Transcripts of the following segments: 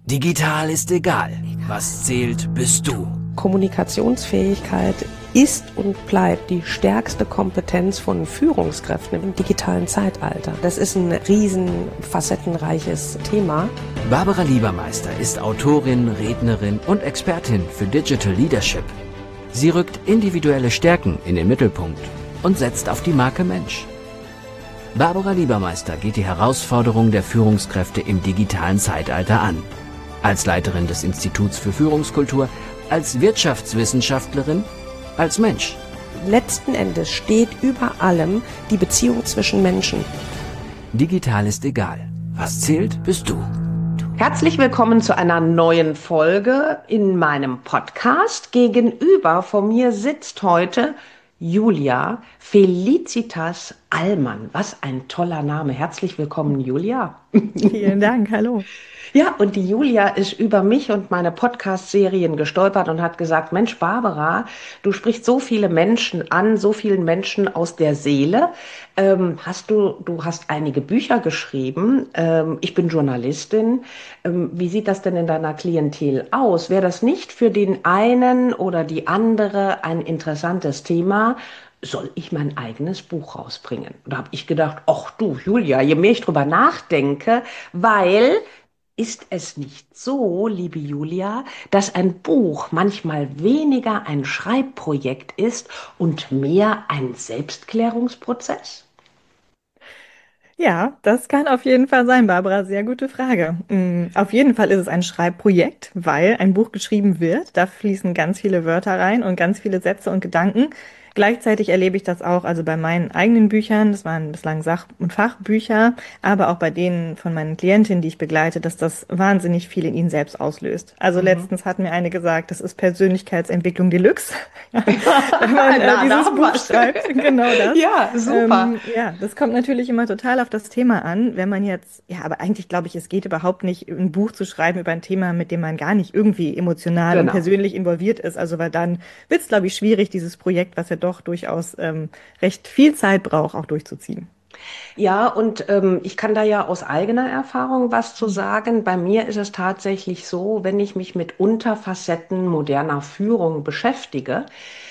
Digital ist egal. Was zählt, bist du. Kommunikationsfähigkeit ist und bleibt die stärkste Kompetenz von Führungskräften im digitalen Zeitalter. Das ist ein riesen facettenreiches Thema. Barbara Liebermeister ist Autorin, Rednerin und Expertin für Digital Leadership. Sie rückt individuelle Stärken in den Mittelpunkt und setzt auf die Marke Mensch. Barbara Liebermeister geht die Herausforderung der Führungskräfte im digitalen Zeitalter an. Als Leiterin des Instituts für Führungskultur, als Wirtschaftswissenschaftlerin, als Mensch. Letzten Endes steht über allem die Beziehung zwischen Menschen. Digital ist egal. Was zählt, bist du. Herzlich willkommen zu einer neuen Folge in meinem Podcast. Gegenüber von mir sitzt heute Julia Felicitas Allmann. Was ein toller Name. Herzlich willkommen, Julia. Vielen Dank, hallo. Ja, und die Julia ist über mich und meine Podcast-Serien gestolpert und hat gesagt, Mensch, Barbara, du sprichst so viele Menschen an, so vielen Menschen aus der Seele. Du hast einige Bücher geschrieben. Ich bin Journalistin. Wie sieht das denn in deiner Klientel aus? Wäre das nicht für den einen oder die andere ein interessantes Thema? Soll ich mein eigenes Buch rausbringen? Da habe ich gedacht, ach du, Julia, je mehr ich drüber nachdenke, weil... Ist es nicht so, liebe Julia, dass ein Buch manchmal weniger ein Schreibprojekt ist und mehr ein Selbstklärungsprozess? Ja, das kann auf jeden Fall sein, Barbara. Sehr gute Frage. Auf jeden Fall ist es ein Schreibprojekt, weil ein Buch geschrieben wird. Da fließen ganz viele Wörter rein und ganz viele Sätze und Gedanken. Gleichzeitig erlebe ich das auch, also bei meinen eigenen Büchern, das waren bislang Sach- und Fachbücher, aber auch bei denen von meinen Klientinnen, die ich begleite, dass das wahnsinnig viel in ihnen selbst auslöst. Also letztens hat mir eine gesagt, das ist Persönlichkeitsentwicklung Deluxe. Wenn man dieses Buch schreibt, genau das. Ja, super. Ja, das kommt natürlich immer total auf das Thema an, wenn man jetzt, ja, aber eigentlich glaube ich, es geht überhaupt nicht, ein Buch zu schreiben über ein Thema, mit dem man gar nicht irgendwie emotional und persönlich involviert ist. Also weil dann wird es, glaube ich, schwierig, dieses Projekt, was ja doch durchaus recht viel Zeit braucht, auch durchzuziehen. Ja, und ich kann da ja aus eigener Erfahrung was zu sagen. Bei mir ist es tatsächlich so, wenn ich mich mit Unterfacetten moderner Führung beschäftige,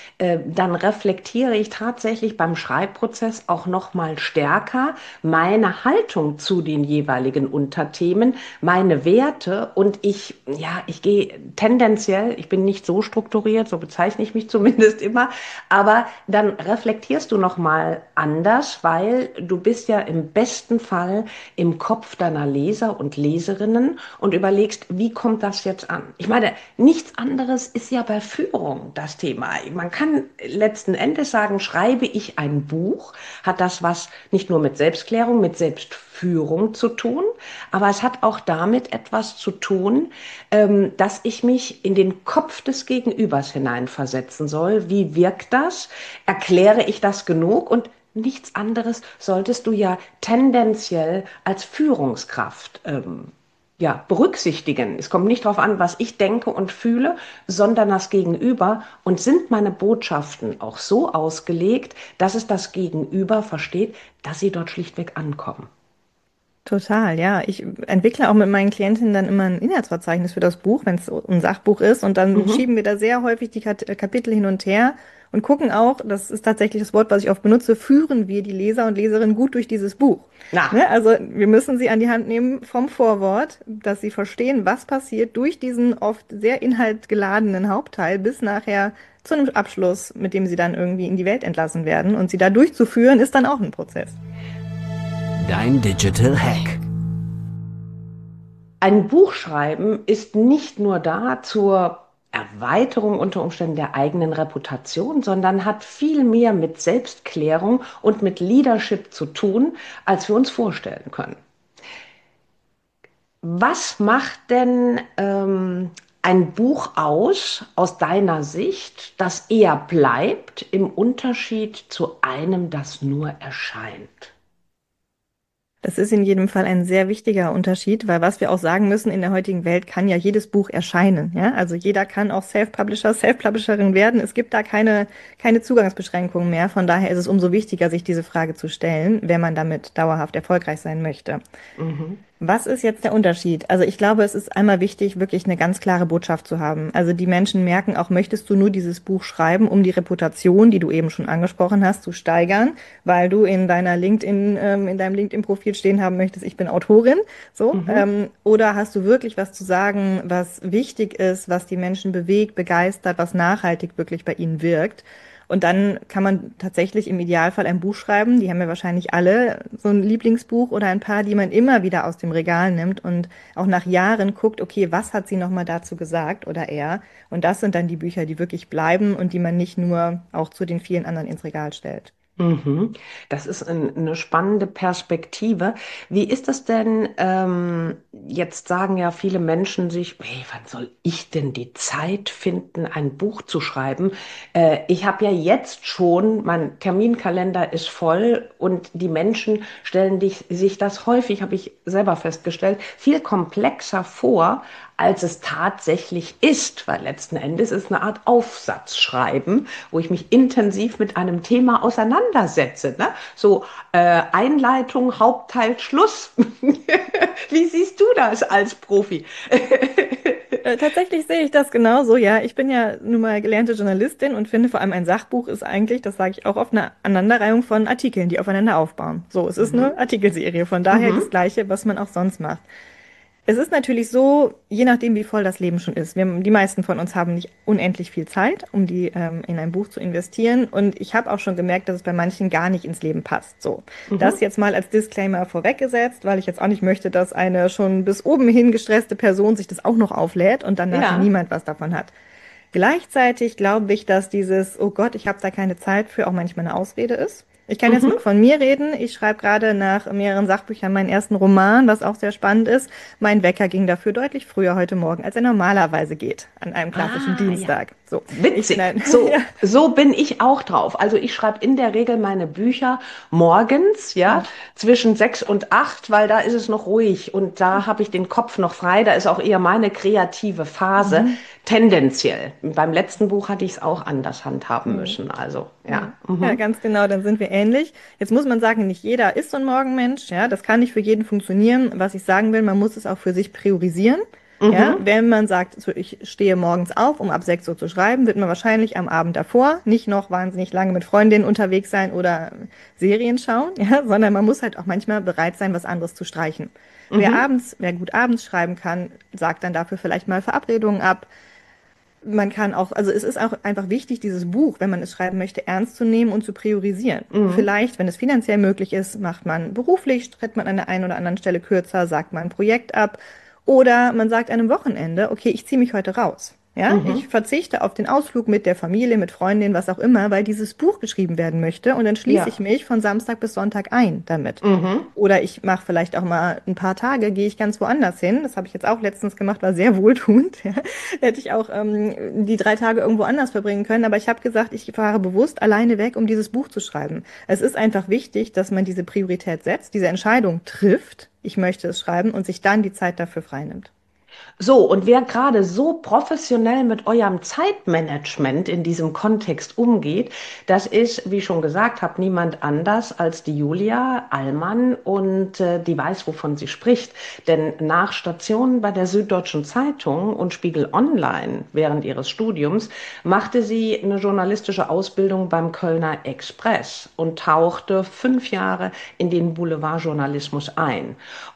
dann reflektiere ich tatsächlich beim Schreibprozess auch noch mal stärker meine Haltung zu den jeweiligen Unterthemen, meine Werte und ich gehe tendenziell, ich bin nicht so strukturiert, so bezeichne ich mich zumindest immer, aber dann reflektierst du noch mal anders, weil du bist ja im besten Fall im Kopf deiner Leser und Leserinnen und überlegst, wie kommt das jetzt an? Ich meine, nichts anderes ist ja bei Führung das Thema. Man kann letzten Endes sagen, schreibe ich ein Buch, hat das was nicht nur mit Selbstklärung, mit Selbstführung zu tun, aber es hat auch damit etwas zu tun, dass ich mich in den Kopf des Gegenübers hineinversetzen soll. Wie wirkt das? Erkläre ich das genug? Und nichts anderes solltest du ja tendenziell als Führungskraft berücksichtigen. Es kommt nicht darauf an, was ich denke und fühle, sondern das Gegenüber. Und sind meine Botschaften auch so ausgelegt, dass es das Gegenüber versteht, dass sie dort schlichtweg ankommen? Total, ja. Ich entwickle auch mit meinen Klientinnen dann immer ein Inhaltsverzeichnis für das Buch, wenn es so ein Sachbuch ist. Und dann Mhm. schieben wir da sehr häufig die Kapitel hin und her und gucken auch, das ist tatsächlich das Wort, was ich oft benutze, führen wir die Leser und Leserinnen gut durch dieses Buch. Na, Ne? Also wir müssen sie an die Hand nehmen vom Vorwort, dass sie verstehen, was passiert durch diesen oft sehr inhaltgeladenen Hauptteil bis nachher zu einem Abschluss, mit dem sie dann irgendwie in die Welt entlassen werden. Und sie da durchzuführen, ist dann auch ein Prozess. Dein Digital Hack. ein Buch schreiben ist nicht nur da zur Erweiterung unter Umständen der eigenen Reputation, sondern hat viel mehr mit Selbstklärung und mit Leadership zu tun, als wir uns vorstellen können. Was macht denn ein Buch aus deiner Sicht, das eher bleibt im Unterschied zu einem, das nur erscheint? Das ist in jedem Fall ein sehr wichtiger Unterschied, weil was wir auch sagen müssen, in der heutigen Welt kann ja jedes Buch erscheinen. Ja? Also jeder kann auch Self-Publisher, Self-Publisherin werden. Es gibt da keine Zugangsbeschränkungen mehr. Von daher ist es umso wichtiger, sich diese Frage zu stellen, wenn man damit dauerhaft erfolgreich sein möchte. Mhm. Was ist jetzt der Unterschied? Also ich glaube, es ist einmal wichtig, wirklich eine ganz klare Botschaft zu haben. Also die Menschen merken auch, möchtest du nur dieses Buch schreiben, um die Reputation, die du eben schon angesprochen hast, zu steigern, weil du in deiner in deinem LinkedIn-Profil stehen haben möchtest, ich bin Autorin, so. Mhm. Oder hast du wirklich was zu sagen, was wichtig ist, was die Menschen bewegt, begeistert, was nachhaltig wirklich bei ihnen wirkt? Und dann kann man tatsächlich im Idealfall ein Buch schreiben. Die haben ja wahrscheinlich alle so ein Lieblingsbuch oder ein paar, die man immer wieder aus dem Regal nimmt und auch nach Jahren guckt, okay, was hat sie nochmal dazu gesagt oder er? Und das sind dann die Bücher, die wirklich bleiben und die man nicht nur auch zu den vielen anderen ins Regal stellt. Mhm. Das ist eine spannende Perspektive. Wie ist das denn? Jetzt sagen ja viele Menschen sich, hey, wann soll ich denn die Zeit finden, ein Buch zu schreiben? Ich habe ja jetzt schon, mein Terminkalender ist voll und die Menschen stellen sich das häufig, habe ich selber festgestellt, viel komplexer vor, als es tatsächlich ist, weil letzten Endes ist eine Art Aufsatz schreiben, wo ich mich intensiv mit einem Thema auseinandersetze. Ne? So Einleitung, Hauptteil, Schluss. Wie siehst du das als Profi? Tatsächlich sehe ich das genauso, ja. Ich bin ja nun mal gelernte Journalistin und finde vor allem ein Sachbuch ist eigentlich, das sage ich auch oft, eine Aneinanderreihung von Artikeln, die aufeinander aufbauen. So, es ist eine Mhm. Artikelserie, von daher das Mhm. Gleiche, was man auch sonst macht. Es ist natürlich so, je nachdem, wie voll das Leben schon ist. Die meisten von uns haben nicht unendlich viel Zeit, um die in ein Buch zu investieren. Und ich habe auch schon gemerkt, dass es bei manchen gar nicht ins Leben passt. So, das Mhm. jetzt mal als Disclaimer vorweggesetzt, weil ich jetzt auch nicht möchte, dass eine schon bis oben hin gestresste Person sich das auch noch auflädt und dann nachher Ja. niemand was davon hat. Gleichzeitig glaube ich, dass dieses, oh Gott, ich habe da keine Zeit für, auch manchmal eine Ausrede ist. Ich kann jetzt mal Mhm. von mir reden. Ich schreibe gerade nach mehreren Sachbüchern meinen ersten Roman, was auch sehr spannend ist. Mein Wecker ging dafür deutlich früher heute Morgen, als er normalerweise geht, an einem klassischen Ah, ja. Dienstag. So, ich bin Witzig. ein, ja. So bin ich auch drauf. Also ich schreibe in der Regel meine Bücher morgens, ja, zwischen 6 und 8, weil da ist es noch ruhig und da habe ich den Kopf noch frei. Da ist auch eher meine kreative Phase. Mhm. Tendenziell. Beim letzten Buch hatte ich es auch anders handhaben Mhm. müssen. Also, ja. Mhm. Ja, Mhm. ganz genau, dann sind wir ähnlich. Jetzt muss man sagen, nicht jeder ist so ein Morgenmensch, ja, das kann nicht für jeden funktionieren. Was ich sagen will, man muss es auch für sich priorisieren. Ja, Mhm. wenn man sagt, so, ich stehe morgens auf, um ab 6 Uhr zu schreiben, wird man wahrscheinlich am Abend davor nicht noch wahnsinnig lange mit Freundinnen unterwegs sein oder Serien schauen, ja, sondern man muss halt auch manchmal bereit sein, was anderes zu streichen. Mhm. Wer gut abends schreiben kann, sagt dann dafür vielleicht mal Verabredungen ab. Man kann auch, also es ist auch einfach wichtig, dieses Buch, wenn man es schreiben möchte, ernst zu nehmen und zu priorisieren. Mhm. Vielleicht, wenn es finanziell möglich ist, macht man beruflich, tritt man an der einen oder anderen Stelle kürzer, sagt man ein Projekt ab. Oder man sagt an einem Wochenende, okay, ich ziehe mich heute raus. Ja, ich Mhm. verzichte auf den Ausflug mit der Familie, mit Freundin, was auch immer, weil dieses Buch geschrieben werden möchte. Und dann schließe ich Ja. mich von Samstag bis Sonntag ein damit. Mhm. Oder ich mache vielleicht auch mal ein paar Tage, gehe ich ganz woanders hin. Das habe ich jetzt auch letztens gemacht, war sehr wohltuend. Ja. Hätte ich auch die 3 Tage irgendwo anders verbringen können. Aber ich habe gesagt, ich fahre bewusst alleine weg, um dieses Buch zu schreiben. Es ist einfach wichtig, dass man diese Priorität setzt, diese Entscheidung trifft, ich möchte es schreiben und sich dann die Zeit dafür freinimmt. So, und wer gerade so professionell mit eurem Zeitmanagement in diesem Kontext umgeht, das ist, wie ich schon gesagt habe, niemand anders als die Julia Allmann und die weiß, wovon sie spricht. Denn nach Stationen bei der Süddeutschen Zeitung und Spiegel Online während ihres Studiums machte sie eine journalistische Ausbildung beim Kölner Express und tauchte 5 Jahre in den Boulevardjournalismus ein.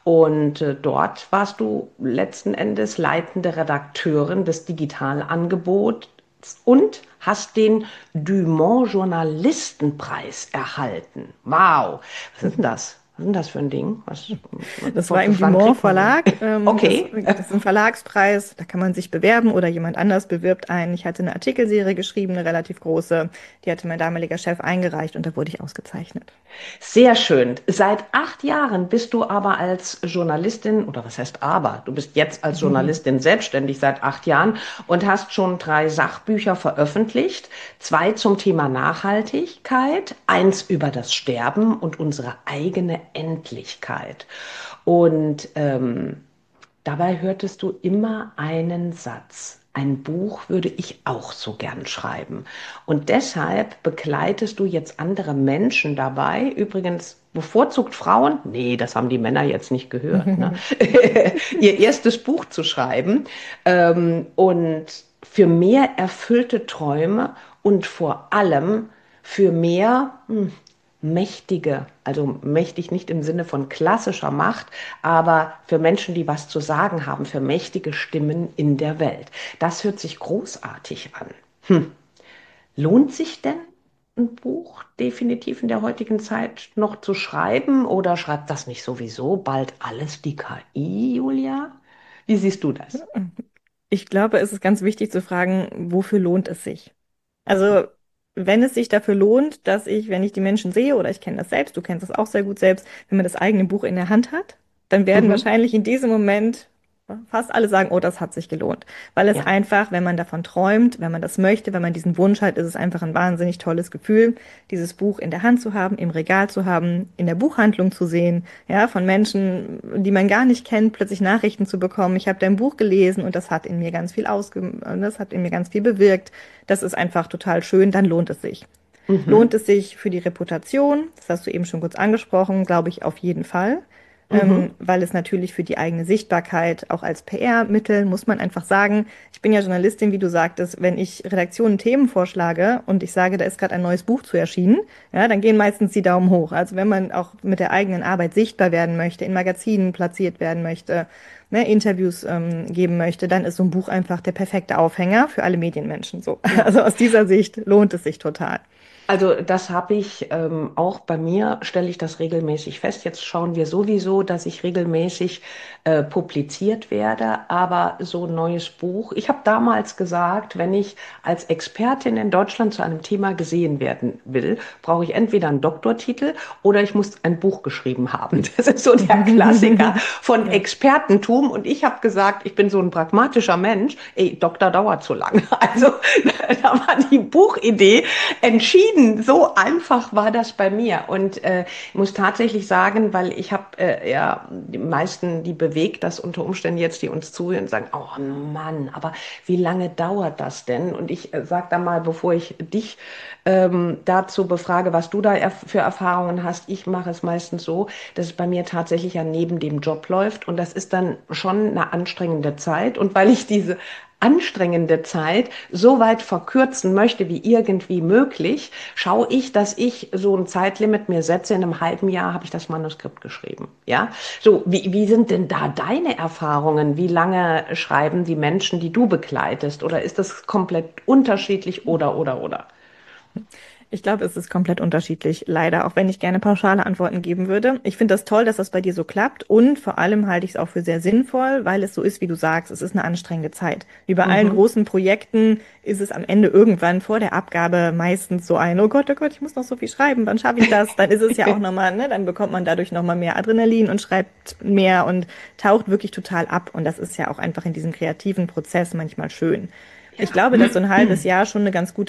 Und dort warst du letzten Endes leitende Redakteurin des Digitalangebots und hast den Dumont Journalistenpreis erhalten. Wow, was ist denn das? Was ist denn das für ein Ding? Das war im Wann Dumont kriegt man den? Verlag. Okay. Das ist ein Verlagspreis. Da kann man sich bewerben oder jemand anders bewirbt einen. Ich hatte eine Artikelserie geschrieben, eine relativ große. Die hatte mein damaliger Chef eingereicht und da wurde ich ausgezeichnet. Sehr schön. Seit 8 Jahren bist du aber als Journalistin, oder was heißt aber? Du bist jetzt als Journalistin selbstständig seit 8 Jahren und hast schon 3 Sachbücher veröffentlicht. 2 zum Thema Nachhaltigkeit, eins über das Sterben und unsere eigene Endlichkeit. Und dabei hörtest du immer einen Satz. Ein Buch würde ich auch so gern schreiben. Und deshalb begleitest du jetzt andere Menschen dabei. Übrigens bevorzugt Frauen, nee, das haben die Männer jetzt nicht gehört, ne? Ihr erstes Buch zu schreiben und für mehr erfüllte Träume und vor allem für mehr mächtige, also mächtig nicht im Sinne von klassischer Macht, aber für Menschen, die was zu sagen haben, für mächtige Stimmen in der Welt. Das hört sich großartig an. Lohnt sich denn ein Buch definitiv in der heutigen Zeit noch zu schreiben oder schreibt das nicht sowieso bald alles die KI, Julia? Wie siehst du das? Ich glaube, es ist ganz wichtig zu fragen, wofür lohnt es sich? Also, wenn es sich dafür lohnt, dass ich, wenn ich die Menschen sehe, oder ich kenne das selbst, du kennst das auch sehr gut selbst, wenn man das eigene Buch in der Hand hat, dann werden Mhm. wahrscheinlich in diesem Moment fast alle sagen, oh, das hat sich gelohnt. Weil es Ja. einfach, wenn man davon träumt, wenn man das möchte, wenn man diesen Wunsch hat, ist es einfach ein wahnsinnig tolles Gefühl, dieses Buch in der Hand zu haben, im Regal zu haben, in der Buchhandlung zu sehen, ja, von Menschen, die man gar nicht kennt, plötzlich Nachrichten zu bekommen. Ich habe dein Buch gelesen und das hat in mir ganz viel das hat in mir ganz viel bewirkt. Das ist einfach total schön, dann lohnt es sich. Lohnt Mhm. es sich für die Reputation? Das hast du eben schon kurz angesprochen, glaube ich auf jeden Fall. Mhm. Weil es natürlich für die eigene Sichtbarkeit, auch als PR-Mittel, muss man einfach sagen, ich bin ja Journalistin, wie du sagtest, wenn ich Redaktionen Themen vorschlage und ich sage, da ist gerade ein neues Buch zu erschienen, ja, dann gehen meistens die Daumen hoch. Also wenn man auch mit der eigenen Arbeit sichtbar werden möchte, in Magazinen platziert werden möchte, ne, Interviews geben möchte, dann ist so ein Buch einfach der perfekte Aufhänger für alle Medienmenschen. So. Ja. Also aus dieser Sicht lohnt es sich total. Also das habe ich auch bei mir, stelle ich das regelmäßig fest. Jetzt schauen wir sowieso, dass ich regelmäßig publiziert werde, aber so ein neues Buch. Ich habe damals gesagt, wenn ich als Expertin in Deutschland zu einem Thema gesehen werden will, brauche ich entweder einen Doktortitel oder ich muss ein Buch geschrieben haben. Das ist so der Klassiker von Ja. Expertentum. Und ich habe gesagt, ich bin so ein pragmatischer Mensch. Ey, Doktor dauert zu lange. Also da war die Buchidee entschieden. So einfach war das bei mir. Und ich muss tatsächlich sagen, weil ich habe ja die meisten, die bewegt das unter Umständen jetzt, die uns zuhören, sagen, oh Mann, aber wie lange dauert das denn? Und ich sage da mal, bevor ich dich dazu befrage, was du da für Erfahrungen hast, ich mache es meistens so, dass es bei mir tatsächlich ja neben dem Job läuft und das ist dann schon eine anstrengende Zeit. Und weil ich diese anstrengende Zeit so weit verkürzen möchte wie irgendwie möglich, schaue ich, dass ich so ein Zeitlimit mir setze. In einem halben Jahr habe ich das Manuskript geschrieben. Ja, so wie sind denn da deine Erfahrungen? Wie lange schreiben die Menschen, die du begleitest? Oder ist das komplett unterschiedlich oder? Ich glaube, es ist komplett unterschiedlich, leider, auch wenn ich gerne pauschale Antworten geben würde. Ich finde das toll, dass das bei dir so klappt und vor allem halte ich es auch für sehr sinnvoll, weil es so ist, wie du sagst, es ist eine anstrengende Zeit. Wie bei allen Mhm. großen Projekten ist es am Ende irgendwann vor der Abgabe meistens so ein, oh Gott, ich muss noch so viel schreiben, wann schaffe ich das? Dann ist es ja auch nochmal, ne, dann bekommt man dadurch nochmal mehr Adrenalin und schreibt mehr und taucht wirklich total ab. Und das ist ja auch einfach in diesem kreativen Prozess manchmal schön. Ich Ja. glaube, dass so ein halbes Jahr schon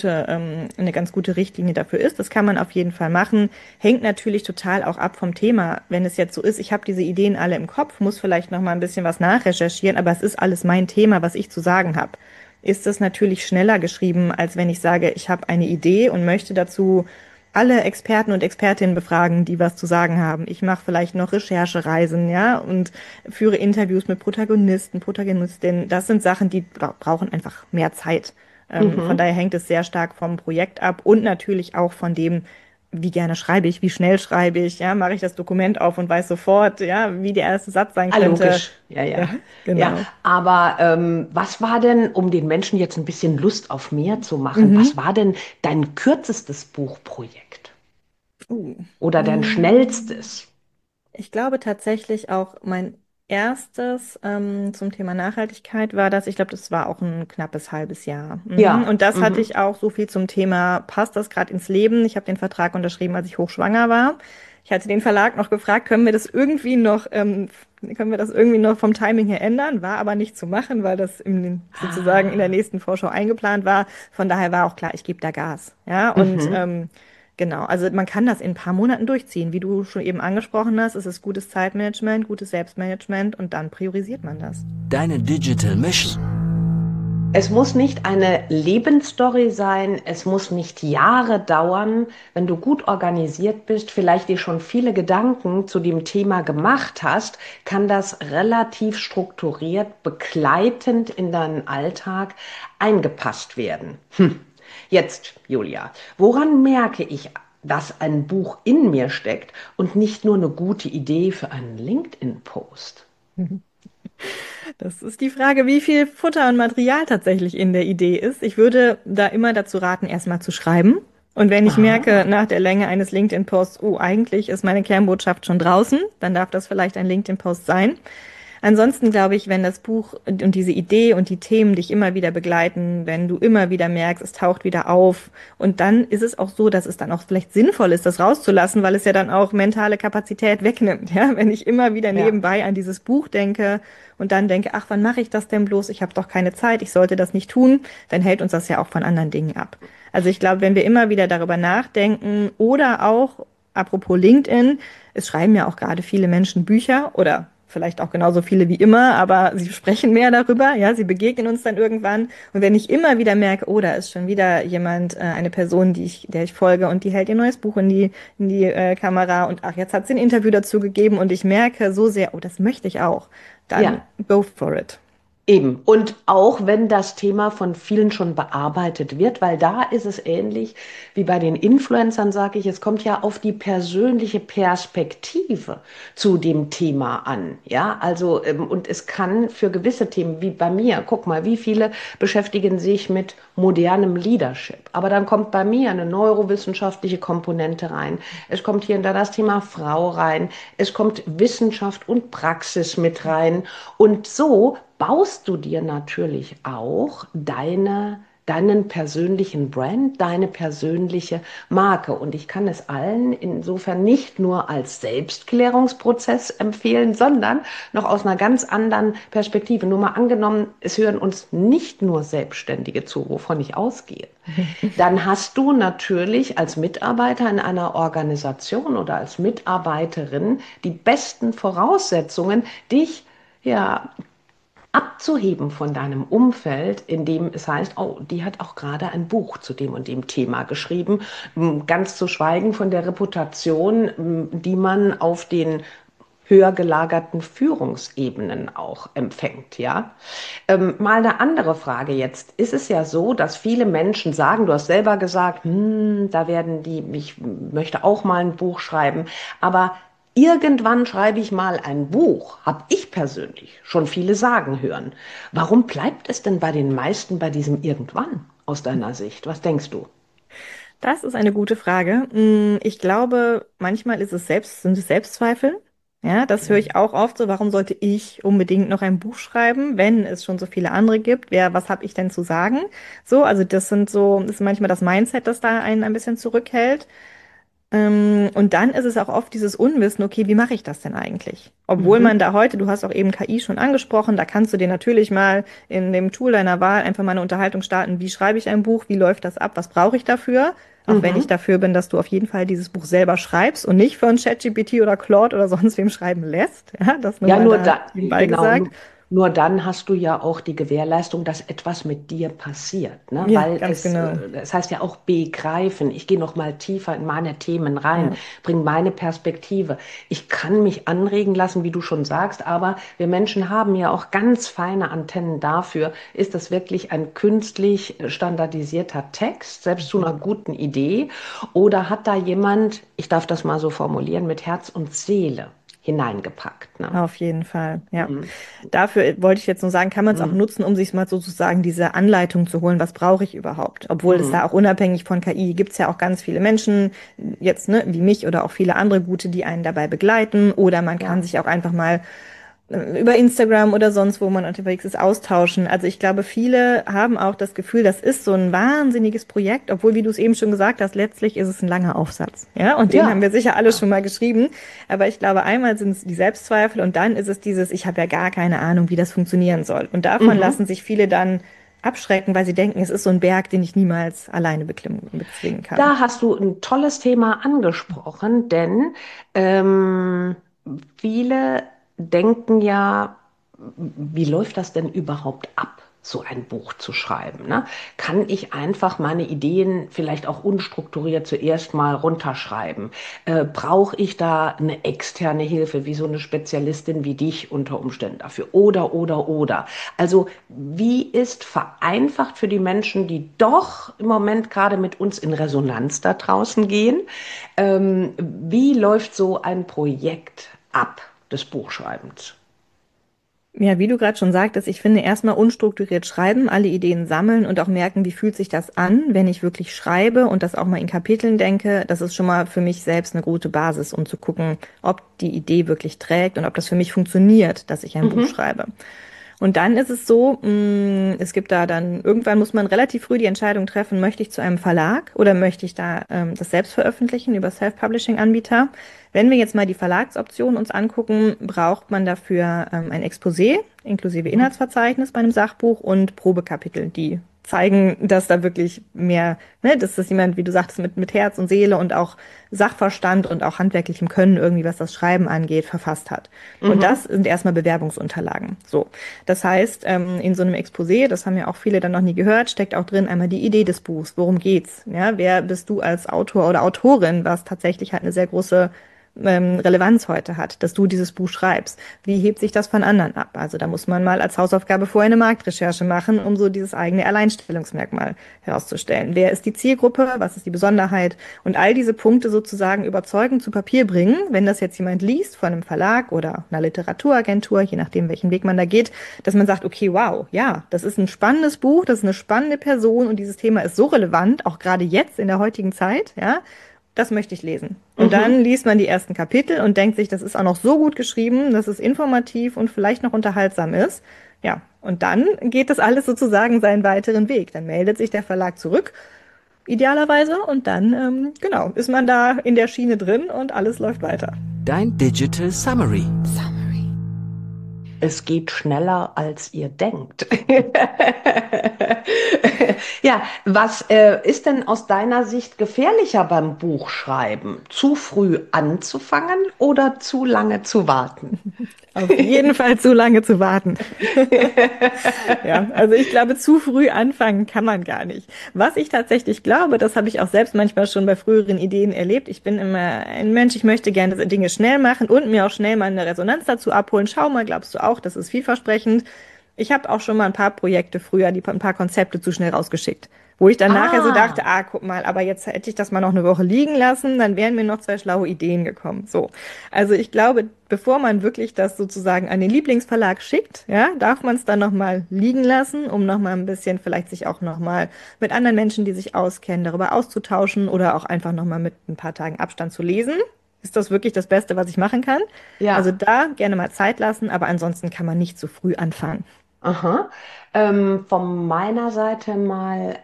eine ganz gute Richtlinie dafür ist. Das kann man auf jeden Fall machen. Hängt natürlich total auch ab vom Thema. Wenn es jetzt so ist, ich habe diese Ideen alle im Kopf, muss vielleicht noch mal ein bisschen was nachrecherchieren, aber es ist alles mein Thema, was ich zu sagen habe. Ist es natürlich schneller geschrieben, als wenn ich sage, ich habe eine Idee und möchte dazu alle Experten und Expertinnen befragen, die was zu sagen haben. Ich mache vielleicht noch Recherchereisen, ja, und führe Interviews mit Protagonisten, Protagonistinnen. Das sind Sachen, die brauchen einfach mehr Zeit. Von Mhm. daher hängt es sehr stark vom Projekt ab und natürlich auch von dem, wie gerne schreibe ich, wie schnell schreibe ich, ja, mache ich das Dokument auf und weiß sofort, ja, wie der erste Satz sein Ah, könnte. logisch. Ja, Ja, ja. Ja, genau. aber was war denn, um den Menschen jetzt ein bisschen Lust auf mehr zu machen, was Mhm. war denn dein kürzestes Buchprojekt Uh. oder dein Mm. schnellstes? Ich glaube tatsächlich auch mein erstes zum Thema Nachhaltigkeit war das, ich glaube, das war auch ein knappes halbes Jahr. Mhm. Ja. Und das hatte Mhm. ich auch so viel zum Thema, passt das gerade ins Leben? Ich habe den Vertrag unterschrieben, als ich hochschwanger war. Ich hatte den Verlag noch gefragt, können wir das irgendwie noch vom Timing her ändern? War aber nicht zu machen, weil das sozusagen in der Ah. nächsten Vorschau eingeplant war. Von daher war auch klar, ich gebe da Gas. Ja, und Mhm. genau, also man kann das in ein paar Monaten durchziehen. Wie du schon eben angesprochen hast, es ist gutes Zeitmanagement, gutes Selbstmanagement und dann priorisiert man das. Deine Digital Mission. Es muss nicht eine Lebensstory sein, es muss nicht Jahre dauern. Wenn du gut organisiert bist, vielleicht dir schon viele Gedanken zu dem Thema gemacht hast, kann das relativ strukturiert, begleitend in deinen Alltag eingepasst werden. Jetzt, Julia, woran merke ich, dass ein Buch in mir steckt und nicht nur eine gute Idee für einen LinkedIn-Post? Das ist die Frage, wie viel Futter und Material tatsächlich in der Idee ist. Ich würde da immer dazu raten, erstmal zu schreiben. Und wenn ich merke, Ah, nach der Länge eines LinkedIn-Posts, oh, eigentlich ist meine Kernbotschaft schon draußen, dann darf das vielleicht ein LinkedIn-Post sein. Ansonsten glaube ich, wenn das Buch und diese Idee und die Themen dich immer wieder begleiten, wenn du immer wieder merkst, es taucht wieder auf, und dann ist es auch so, dass es dann auch vielleicht sinnvoll ist, das rauszulassen, weil es ja dann auch mentale Kapazität wegnimmt. Ja, wenn ich immer wieder ja. nebenbei an dieses Buch denke und dann denke, ach, wann mache ich das denn bloß? Ich habe doch keine Zeit, ich sollte das nicht tun, dann hält uns das ja auch von anderen Dingen ab. Also ich glaube, wenn wir immer wieder darüber nachdenken oder auch, apropos LinkedIn, es schreiben ja auch gerade viele Menschen Bücher oder vielleicht auch genauso viele wie immer, aber sie sprechen mehr darüber, ja, sie begegnen uns dann irgendwann. Und wenn ich immer wieder merke, oh, da ist schon wieder jemand, eine Person, der ich folge und die hält ihr neues Buch in die Kamera und ach, jetzt hat sie ein Interview dazu gegeben und ich merke so sehr, oh, das möchte ich auch, dann Ja, go for it. eben. Und auch wenn das Thema von vielen schon bearbeitet wird, weil da ist es ähnlich wie bei den Influencern, sage ich, es kommt ja auf die persönliche Perspektive zu dem Thema an. Ja, also, und es kann für gewisse Themen, wie bei mir, guck mal, wie viele beschäftigen sich mit modernem Leadership. Aber dann kommt bei mir eine neurowissenschaftliche Komponente rein. Es kommt hier und da das Thema Frau rein. Es kommt Wissenschaft und Praxis mit rein. Und so baust du dir natürlich auch deinen persönlichen Brand, deine persönliche Marke. Und ich kann es allen insofern nicht nur als Selbstklärungsprozess empfehlen, sondern noch aus einer ganz anderen Perspektive. Nur mal angenommen, es hören uns nicht nur Selbstständige zu, wovon ich ausgehe. Dann hast du natürlich als Mitarbeiter in einer Organisation oder als Mitarbeiterin die besten Voraussetzungen, dich ja abzuheben von deinem Umfeld, in dem es heißt, oh, die hat auch gerade ein Buch zu dem und dem Thema geschrieben, ganz zu schweigen von der Reputation, die man auf den höher gelagerten Führungsebenen auch empfängt, ja. Mal eine andere Frage jetzt. Ist es ja so, dass viele Menschen sagen, du hast selber gesagt, da werden die, ich möchte auch mal ein Buch schreiben, aber irgendwann schreibe ich mal ein Buch, habe ich persönlich schon viele sagen hören. Warum bleibt es denn bei den meisten bei diesem irgendwann aus deiner Sicht? Was denkst du? Das ist eine gute Frage. Ich glaube, manchmal sind es Selbstzweifel. Ja, das höre ich auch oft so. Warum sollte ich unbedingt noch ein Buch schreiben, wenn es schon so viele andere gibt? Was habe ich denn zu sagen? So, also das ist manchmal das Mindset, das da einen ein bisschen zurückhält. Und dann ist es auch oft dieses Unwissen, okay, wie mache ich das denn eigentlich? Obwohl man Mhm. da heute, du hast auch eben KI schon angesprochen, da kannst du dir natürlich mal in dem Tool deiner Wahl einfach mal eine Unterhaltung starten. Wie schreibe ich ein Buch? Wie läuft das ab? Was brauche ich dafür? Auch wenn ich Mhm. dafür bin, dass du auf jeden Fall dieses Buch selber schreibst und nicht von ChatGPT oder Claude oder sonst wem schreiben lässt. Ja, das nur Ja, mal nur da da, nebenbei genau, gesagt. nur dann hast du ja auch die Gewährleistung, dass etwas mit dir passiert, ne? Ja, Weil ganz genau. es heißt ja auch begreifen. Ich gehe noch mal tiefer in meine Themen rein, Ja. bringe meine Perspektive. Ich kann mich anregen lassen, wie du schon sagst, aber wir Menschen haben ja auch ganz feine Antennen dafür. Ist das wirklich ein künstlich standardisierter Text, selbst zu einer guten Idee? Oder hat da jemand, ich darf das mal so formulieren, mit Herz und Seele hineingepackt, ne? Auf jeden Fall, ja. Mhm. Dafür wollte ich jetzt nur sagen, kann man es auch Mhm. nutzen, um sich mal sozusagen diese Anleitung zu holen, was brauche ich überhaupt? Obwohl es da Mhm. auch unabhängig von KI gibt es ja auch ganz viele Menschen, jetzt, ne, wie mich oder auch viele andere gute, die einen dabei begleiten. Oder man kann Ja. sich auch einfach mal über Instagram oder sonst, wo man unterwegs ist, austauschen. Also ich glaube, viele haben auch das Gefühl, das ist so ein wahnsinniges Projekt, obwohl, wie du es eben schon gesagt hast, letztlich ist es ein langer Aufsatz. Ja, und den haben wir Ja. sicher alle Ja. schon mal geschrieben. Aber ich glaube, einmal sind es die Selbstzweifel und dann ist es dieses, ich habe ja gar keine Ahnung, wie das funktionieren soll. Und davon lassen Mhm. sich viele dann abschrecken, weil sie denken, es ist so ein Berg, den ich niemals alleine bezwingen kann. Da hast du ein tolles Thema angesprochen, denn ähm, viele denken ja, wie läuft das denn überhaupt ab? so ein Buch zu schreiben, ne? Kann ich einfach meine Ideen vielleicht auch unstrukturiert zuerst mal runterschreiben? Brauche ich da eine externe Hilfe, wie so eine Spezialistin wie dich unter Umständen dafür? Oder. Also wie ist vereinfacht für die Menschen, die doch im Moment gerade mit uns in Resonanz da draußen gehen? Wie läuft so ein Projekt ab des Buchschreibens? Ja, wie du gerade schon sagtest, ich finde erstmal unstrukturiert schreiben, alle Ideen sammeln und auch merken, wie fühlt sich das an, wenn ich wirklich schreibe und das auch mal in Kapiteln denke. Das ist schon mal für mich selbst eine gute Basis, um zu gucken, ob die Idee wirklich trägt und ob das für mich funktioniert, dass ich ein Buch Mhm. schreibe. Und dann ist es so, es gibt da dann, irgendwann muss man relativ früh die Entscheidung treffen, möchte ich zu einem Verlag oder möchte ich da das selbst veröffentlichen über Self-Publishing-Anbieter. Wenn wir jetzt mal die Verlagsoption uns angucken, braucht man dafür ein Exposé inklusive Mhm. Inhaltsverzeichnis bei einem Sachbuch und Probekapitel, die zeigen, dass da wirklich mehr, ne, dass das jemand, wie du sagtest, mit Herz und Seele und auch Sachverstand und auch handwerklichem Können irgendwie, was das Schreiben angeht, verfasst hat. Und das Mhm. sind erstmal Bewerbungsunterlagen. So. Das heißt, in so einem Exposé, das haben ja auch viele dann noch nie gehört, steckt auch drin einmal die Idee des Buchs. Worum geht's? Ja, wer bist du als Autor oder Autorin, was tatsächlich halt eine sehr große Relevanz heute hat, dass du dieses Buch schreibst. Wie hebt sich das von anderen ab? Also da muss man mal als Hausaufgabe vorher eine Marktrecherche machen, um so dieses eigene Alleinstellungsmerkmal herauszustellen. Wer ist die Zielgruppe? Was ist die Besonderheit? Und all diese Punkte sozusagen überzeugend zu Papier bringen, wenn das jetzt jemand liest von einem Verlag oder einer Literaturagentur, je nachdem, welchen Weg man da geht, dass man sagt, okay, wow, ja, das ist ein spannendes Buch, das ist eine spannende Person und dieses Thema ist so relevant, auch gerade jetzt in der heutigen Zeit, ja, das möchte ich lesen. Und dann Mhm. liest man die ersten Kapitel und denkt sich, das ist auch noch so gut geschrieben, dass es informativ und vielleicht noch unterhaltsam ist. Ja, und dann geht das alles sozusagen seinen weiteren Weg. Dann meldet sich der Verlag zurück, idealerweise, und dann, genau, ist man da in der Schiene drin und alles läuft weiter. Dein Digital Summary. Es geht schneller, als ihr denkt. Ja, was ist denn aus deiner Sicht gefährlicher beim Buchschreiben? Zu früh anzufangen oder zu lange zu warten? Auf jeden Fall zu lange zu warten. Ja, also ich glaube, zu früh anfangen kann man gar nicht. Was ich tatsächlich glaube, das habe ich auch selbst manchmal schon bei früheren Ideen erlebt. Ich bin immer ein Mensch, ich möchte gerne Dinge schnell machen und mir auch schnell mal eine Resonanz dazu abholen. Schau mal, glaubst du auch, das ist vielversprechend? Ich habe auch schon mal ein paar Projekte früher, ein paar Konzepte zu schnell rausgeschickt. Wo ich dann nachher so dachte, Ah, ah, guck mal, aber jetzt hätte ich das mal noch eine Woche liegen lassen, dann wären mir noch zwei schlaue Ideen gekommen. So. Also ich glaube, bevor man wirklich das sozusagen an den Lieblingsverlag schickt, ja, darf man es dann noch mal liegen lassen, um noch mal ein bisschen vielleicht sich auch noch mal mit anderen Menschen, die sich auskennen, darüber auszutauschen oder auch einfach noch mal mit ein paar Tagen Abstand zu lesen. Ist das wirklich das Beste, was ich machen kann? Also ja. da gerne mal Zeit lassen, aber ansonsten kann man nicht zu früh anfangen. Aha. Von meiner Seite mal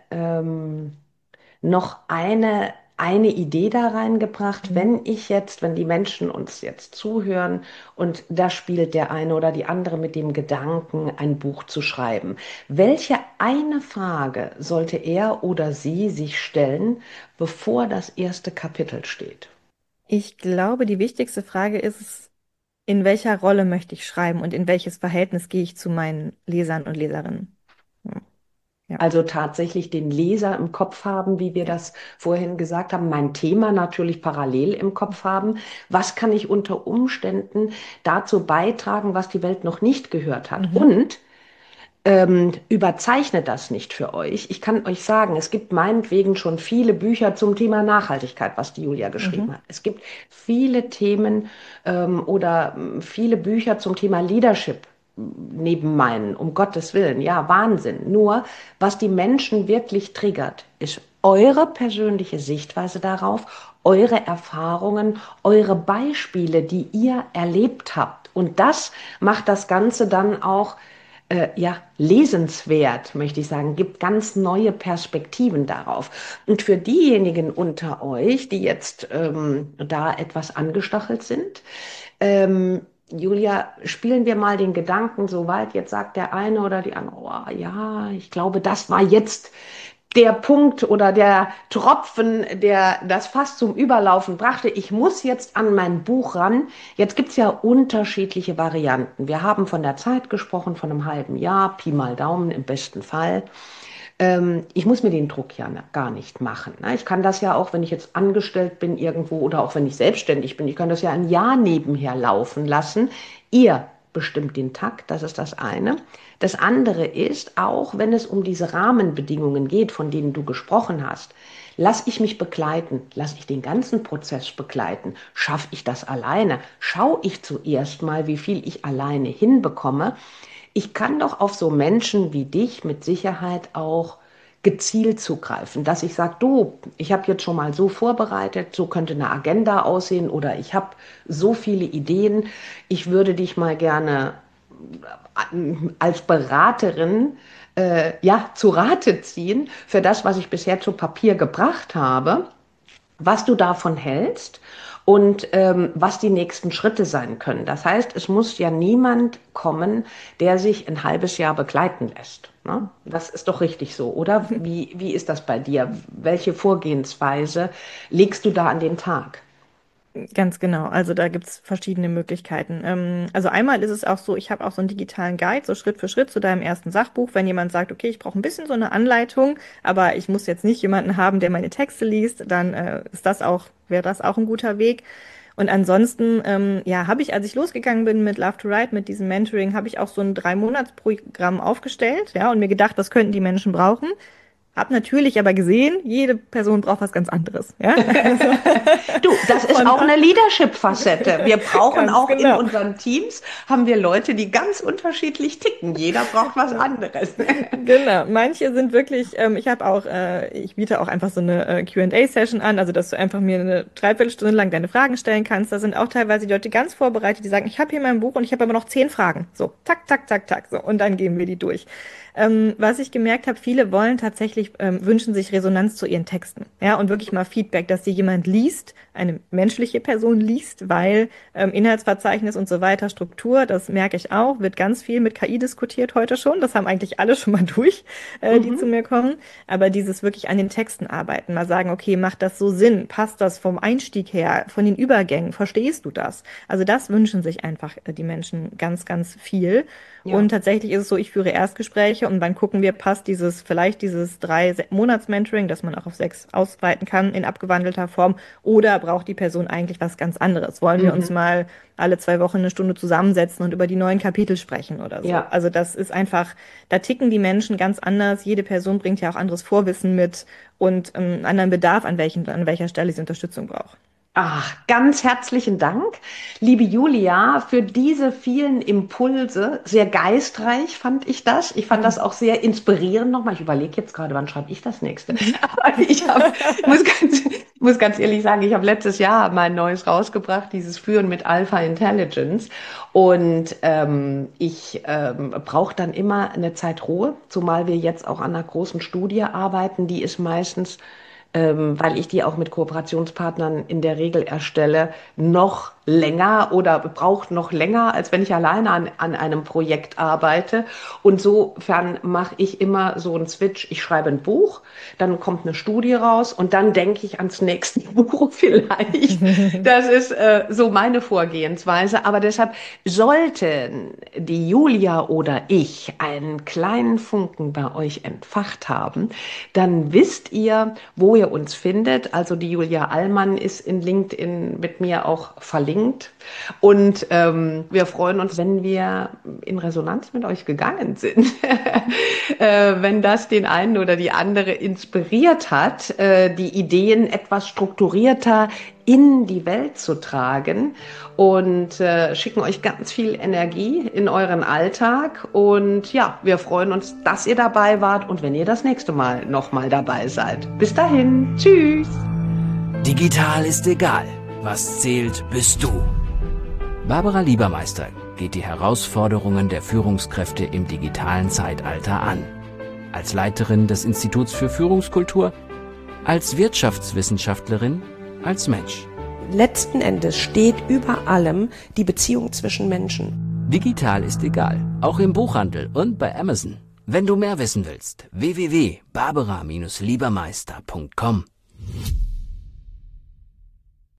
noch eine Idee da reingebracht. Mhm. Wenn die Menschen uns jetzt zuhören und da spielt der eine oder die andere mit dem Gedanken, ein Buch zu schreiben. Welche eine Frage sollte er oder sie sich stellen, bevor das erste Kapitel steht? Ich glaube, die wichtigste Frage ist, in welcher Rolle möchte ich schreiben und in welches Verhältnis gehe ich zu meinen Lesern und Leserinnen? Ja, ja, Also tatsächlich den Leser im Kopf haben, wie wir ja. das vorhin gesagt haben, mein Thema natürlich parallel im Kopf haben. Was kann ich unter Umständen dazu beitragen, was die Welt noch nicht gehört hat? Mhm. Und überzeichne das nicht für euch. Ich kann euch sagen, es gibt meinetwegen schon viele Bücher zum Thema Nachhaltigkeit, was die Julia geschrieben Mhm. hat. Es gibt viele Themen oder viele Bücher zum Thema Leadership neben meinen, um Gottes Willen. Ja, Wahnsinn. Nur, was die Menschen wirklich triggert, ist eure persönliche Sichtweise darauf, eure Erfahrungen, eure Beispiele, die ihr erlebt habt. Und das macht das Ganze dann auch ja, lesenswert, möchte ich sagen, gibt ganz neue Perspektiven darauf. Und für diejenigen unter euch, die jetzt da etwas angestachelt sind, Julia, spielen wir mal den Gedanken so weit, jetzt sagt der eine oder die andere, oh, ja, ich glaube, das war jetzt der Punkt oder der Tropfen, der das Fass zum Überlaufen brachte. Ich muss jetzt an mein Buch ran. Jetzt gibt's ja unterschiedliche Varianten. Wir haben von der Zeit gesprochen, von einem halben Jahr, Pi mal Daumen im besten Fall. Ich muss mir den Druck ja gar nicht machen. Ne? Ich kann das ja auch, wenn ich jetzt angestellt bin irgendwo oder auch wenn ich selbstständig bin, ich kann das ja ein Jahr nebenher laufen lassen. Ihr bestimmt den Takt, das ist das eine. Das andere ist, auch wenn es um diese Rahmenbedingungen geht, von denen du gesprochen hast, lass ich mich begleiten, lass ich den ganzen Prozess begleiten, schaffe ich das alleine, schaue ich zuerst mal, wie viel ich alleine hinbekomme. Ich kann doch auf so Menschen wie dich mit Sicherheit auch gezielt zugreifen, dass ich sage, du, ich habe jetzt schon mal so vorbereitet, so könnte eine Agenda aussehen oder ich habe so viele Ideen, ich würde dich mal gerne als Beraterin zu Rate ziehen für das, was ich bisher zu Papier gebracht habe, was du davon hältst und was die nächsten Schritte sein können. Das heißt, es muss ja niemand kommen, der sich ein halbes Jahr begleiten lässt. Ne? Das ist doch richtig so, oder? Wie ist das bei dir? Welche Vorgehensweise legst du da an den Tag? Ganz genau, also da gibt's verschiedene Möglichkeiten. Also einmal ist es auch so, ich habe auch so einen digitalen Guide, so Schritt für Schritt zu deinem ersten Sachbuch. Wenn jemand sagt, okay, ich brauche ein bisschen so eine Anleitung, aber ich muss jetzt nicht jemanden haben, der meine Texte liest, dann wäre das auch ein guter Weg. Und ansonsten, habe ich, als ich losgegangen bin mit Love to Write, mit diesem Mentoring, habe ich auch so ein 3-Monats-Programm aufgestellt, ja, und mir gedacht, was könnten die Menschen brauchen? Hab natürlich aber gesehen, jede Person braucht was ganz anderes. Ja? Du, das ist auch eine Leadership-Facette. Wir brauchen auch in genau. unseren Teams, haben wir Leute, die ganz unterschiedlich ticken. Jeder braucht was anderes. Genau, manche sind wirklich, ich biete auch einfach so eine Q&A-Session an, also dass du einfach mir eine Dreiviertelstunde lang deine Fragen stellen kannst. Da sind auch teilweise die Leute ganz vorbereitet, die sagen, ich habe hier mein Buch und ich habe aber noch 10 Fragen. So, tak, tak, tak, tak, so, und dann gehen wir die durch. Was ich gemerkt habe, viele wollen tatsächlich, wünschen sich Resonanz zu ihren Texten. Ja, und wirklich mal Feedback, dass sie jemand liest, eine menschliche Person liest, weil Inhaltsverzeichnis und so weiter, Struktur, das merke ich auch, wird ganz viel mit KI diskutiert heute schon. Das haben eigentlich alle schon mal durch, die zu mir kommen. Aber dieses wirklich an den Texten arbeiten, mal sagen, okay, macht das so Sinn? Passt das vom Einstieg her, von den Übergängen? Verstehst du das? Also das wünschen sich einfach die Menschen ganz, ganz viel. Ja. Und tatsächlich ist es so, ich führe Erstgespräche und dann gucken wir, passt dieses 3-Monats-Mentoring, das man auch auf 6 ausweiten kann in abgewandelter Form, oder braucht die Person eigentlich was ganz anderes? Wollen wir uns mal alle 2 Wochen eine Stunde zusammensetzen und über die neuen Kapitel sprechen oder so? Ja. Also das ist einfach, da ticken die Menschen ganz anders. Jede Person bringt ja auch anderes Vorwissen mit und einen anderen Bedarf, an welcher Stelle sie Unterstützung braucht. Ach, ganz herzlichen Dank, liebe Julia, für diese vielen Impulse. Sehr geistreich fand ich das. Ich fand das auch sehr inspirierend nochmal. Ich überlege jetzt gerade, wann schreibe ich das nächste? Aber muss ganz ehrlich sagen, ich habe letztes Jahr mein neues rausgebracht, dieses Führen mit Alpha Intelligence. Und ich brauche dann immer eine Zeit Ruhe, zumal wir jetzt auch an einer großen Studie arbeiten. Die ist meistens weil ich die auch mit Kooperationspartnern in der Regel erstelle, noch länger oder braucht noch länger, als wenn ich alleine an einem Projekt arbeite. Und insofern mache ich immer so einen Switch. Ich schreibe ein Buch, dann kommt eine Studie raus und dann denke ich ans nächste Buch vielleicht. Das ist so meine Vorgehensweise. Aber deshalb sollten die Julia oder ich einen kleinen Funken bei euch entfacht haben, dann wisst ihr, wo ihr uns findet. Also die Julia Allmann ist in LinkedIn mit mir auch verlinkt. Und wir freuen uns, wenn wir in Resonanz mit euch gegangen sind. Wenn das den einen oder die andere inspiriert hat, die Ideen etwas strukturierter in die Welt zu tragen und schicken euch ganz viel Energie in euren Alltag. Und ja, wir freuen uns, dass ihr dabei wart und wenn ihr das nächste Mal nochmal dabei seid. Bis dahin, tschüss! Digital ist egal. Was zählt, bist du. Barbara Liebermeister geht die Herausforderungen der Führungskräfte im digitalen Zeitalter an. Als Leiterin des Instituts für Führungskultur, als Wirtschaftswissenschaftlerin, als Mensch. Letzten Endes steht über allem die Beziehung zwischen Menschen. Digital ist egal, auch im Buchhandel und bei Amazon. Wenn du mehr wissen willst, www.barbara-liebermeister.com.